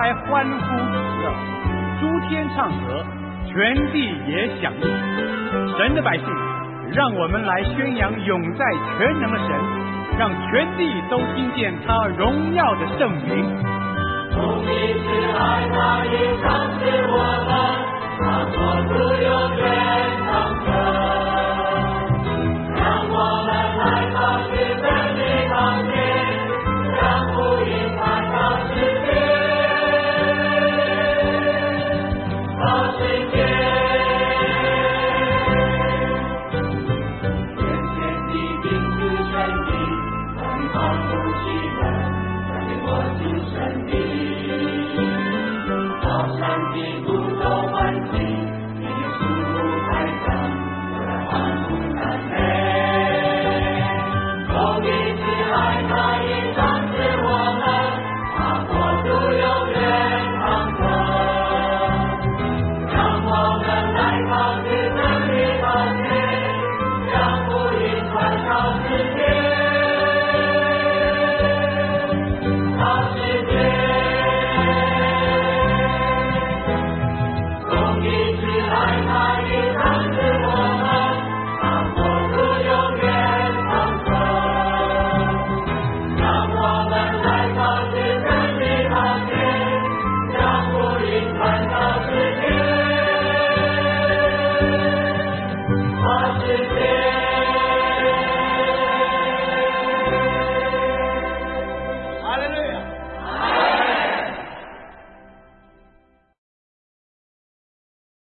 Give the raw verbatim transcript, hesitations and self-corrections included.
来欢呼的，诸天唱和，全地也响应。神的百姓，让我们来宣扬永在全能的神，让全地都听见他荣耀的圣名。 从你是爱他，也赏赐我们，他做主有权。